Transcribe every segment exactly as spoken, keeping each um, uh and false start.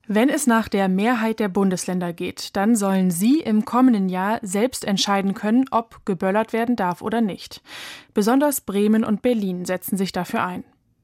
Wenn es nach der Mehrheit der Bundesländer geht, dann sollen sie im kommenden Jahr selbst entscheiden können, ob geböllert werden darf oder nicht. Besonders Bremen und Berlin setzen sich dafür ein.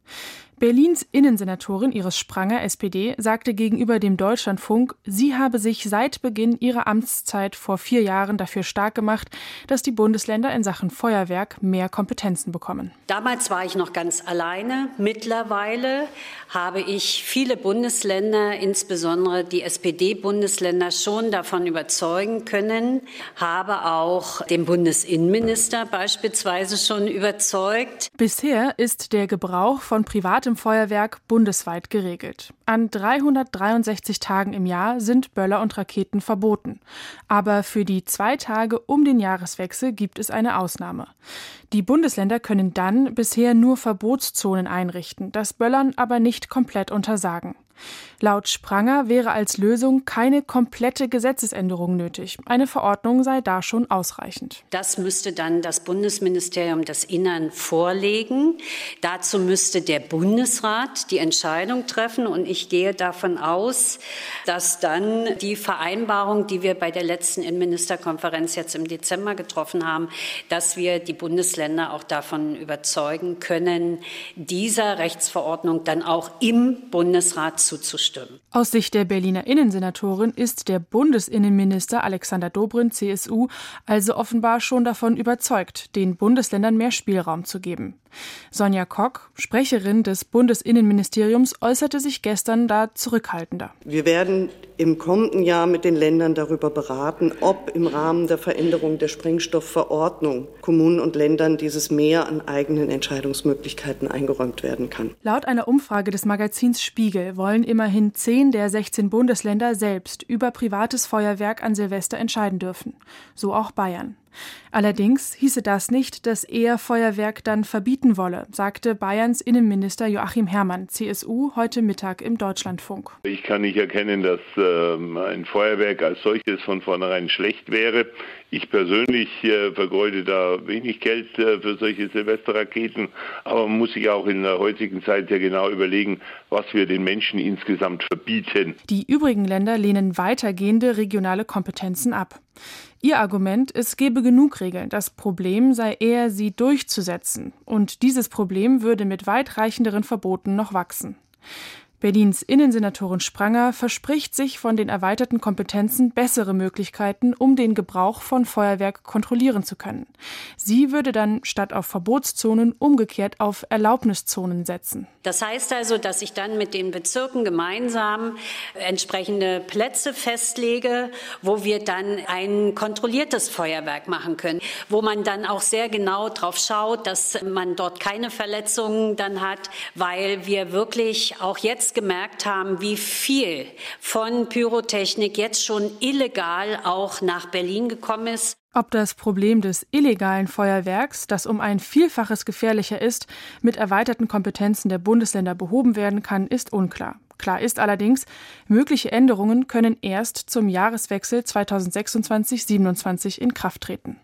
Berlins Innensenatorin Iris Spranger, S P D, sagte gegenüber dem Deutschlandfunk, sie habe sich seit Beginn ihrer Amtszeit vor vier Jahren dafür stark gemacht, dass die Bundesländer in Sachen Feuerwerk mehr Kompetenzen bekommen. Damals war ich noch ganz alleine. Mittlerweile habe ich viele Bundesländer, insbesondere die S P D-Bundesländer, schon davon überzeugen können, habe auch den Bundesinnenminister beispielsweise schon überzeugt. Bisher ist der Gebrauch von privatem Feuerwerk bundesweit geregelt. An dreihundertdreiundsechzig Tagen im Jahr sind Böller und Raketen verboten. Aber für die zwei Tage um den Jahreswechsel gibt es eine Ausnahme. Die Bundesländer können dann bisher nur Verbotszonen einrichten, das Böllern aber nicht komplett untersagen. Laut Spranger wäre als Lösung keine komplette Gesetzesänderung nötig. Eine Verordnung sei da schon ausreichend. Das müsste dann das Bundesministerium des Innern vorlegen. Dazu müsste der Bundesrat die Entscheidung treffen. Und ich gehe davon aus, dass dann die Vereinbarung, die wir bei der letzten Innenministerkonferenz jetzt im Dezember getroffen haben, dass wir die Bundesländer auch davon überzeugen können, dieser Rechtsverordnung dann auch im Bundesrat zuzustimmen. Aus Sicht der Berliner Innensenatorin ist der Bundesinnenminister Alexander Dobrindt, C S U, also offenbar schon davon überzeugt, den Bundesländern mehr Spielraum zu geben. Sonja Kock, Sprecherin des Bundesinnenministeriums, äußerte sich gestern da zurückhaltender. Wir werden im kommenden Jahr mit den Ländern darüber beraten, ob im Rahmen der Veränderung der Sprengstoffverordnung Kommunen und Ländern dieses Mehr an eigenen Entscheidungsmöglichkeiten eingeräumt werden kann. Laut einer Umfrage des Magazins Spiegel wollen immerhin zehn der sechzehn Bundesländer selbst über privates Feuerwerk an Silvester entscheiden dürfen. So auch Bayern. Allerdings hieße das nicht, dass er Feuerwerk dann verbieten wolle, sagte Bayerns Innenminister Joachim Herrmann, C S U, heute Mittag im Deutschlandfunk. Ich kann nicht erkennen, dass äh, ein Feuerwerk als solches von vornherein schlecht wäre. Ich persönlich äh, vergeude da wenig Geld äh, für solche Silvesterraketen, aber man muss sich auch in der heutigen Zeit sehr genau überlegen, was wir den Menschen insgesamt verbieten. Die übrigen Länder lehnen weitergehende regionale Kompetenzen ab. Ihr Argument, es gebe genug Regeln, das Problem sei eher, sie durchzusetzen. Und dieses Problem würde mit weitreichenderen Verboten noch wachsen. Berlins Innensenatorin Spranger verspricht sich von den erweiterten Kompetenzen bessere Möglichkeiten, um den Gebrauch von Feuerwerk kontrollieren zu können. Sie würde dann statt auf Verbotszonen umgekehrt auf Erlaubniszonen setzen. Das heißt also, dass ich dann mit den Bezirken gemeinsam entsprechende Plätze festlege, wo wir dann ein kontrolliertes Feuerwerk machen können, wo man dann auch sehr genau drauf schaut, dass man dort keine Verletzungen dann hat, weil wir wirklich auch jetzt gemerkt haben, wie viel von Pyrotechnik jetzt schon illegal auch nach Berlin gekommen ist. Ob das Problem des illegalen Feuerwerks, das um ein Vielfaches gefährlicher ist, mit erweiterten Kompetenzen der Bundesländer behoben werden kann, ist unklar. Klar ist allerdings, mögliche Änderungen können erst zum Jahreswechsel zweitausendsechsundzwanzig siebenundzwanzig in Kraft treten.